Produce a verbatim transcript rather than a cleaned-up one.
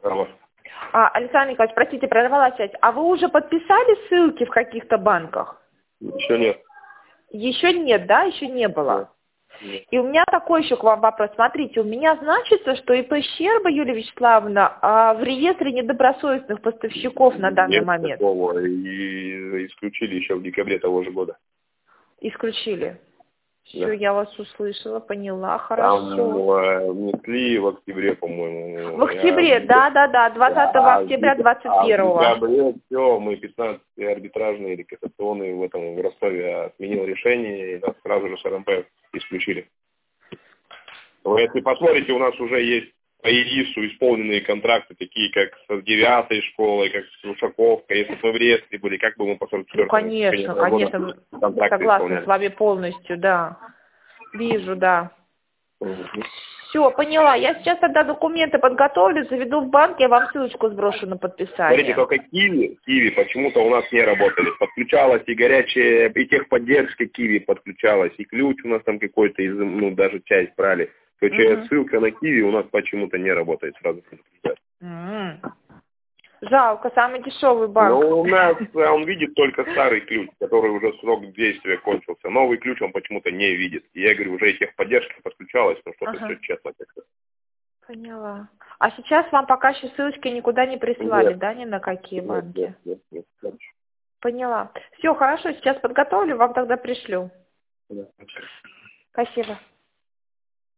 Алло. А, Александр Николаевич, простите, прервала связь. А вы уже подписали ссылки в каких-то банках? Еще нет. Еще нет, да? Еще не было? Нет. Нет. И у меня такой еще к вам вопрос. Смотрите, у меня значится, что ИП Щерба Юлия Вячеславовна а, в реестре недобросовестных поставщиков на данный Нет момент. такого. И исключили еще в декабре того же года. Исключили. Все, Да. я вас услышала, поняла, Там хорошо. э, внесли в октябре, по-моему. В октябре, Я... да, да, да, двадцатого октября двадцать первого. А в декабре все, мы пятнадцатые арбитражные или кассационные в этом в Ростове отменил решение, и нас сразу же с РМП исключили. Но если посмотрите, у нас уже есть по ИИСу исполненные контракты, такие как с девятой школой, как с Ушаковкой. Если бы мы в реестре были, как бы мы по сорок четвёртому Ну, конечно, конечно, согласна с вами полностью, да. Вижу, да. Угу. Все, поняла. Я сейчас тогда документы подготовлю, заведу в банк, я вам ссылочку сброшу на подписание. Смотрите, только Киви, Киви почему-то у нас не работали. Подключалась и горячая, и техподдержка Киви подключалась, и ключ у нас там какой-то, из, ну, даже часть брали. Короче, Угу. ссылка на Киви у нас почему-то не работает сразу. М. Жалко, самый дешевый банк. Но у нас он видит только старый ключ, который уже срок действия кончился. Новый ключ он почему-то не видит. И я говорю, уже и техподдержка подключалась, но что-то Ага. все честно как-то. Поняла. А сейчас вам пока еще ссылочки никуда не прислали, Нет. да, ни на какие Нет, банки? нет, нет, нет, нет. Поняла. Все, хорошо, сейчас подготовлю, вам тогда пришлю. Да. Спасибо.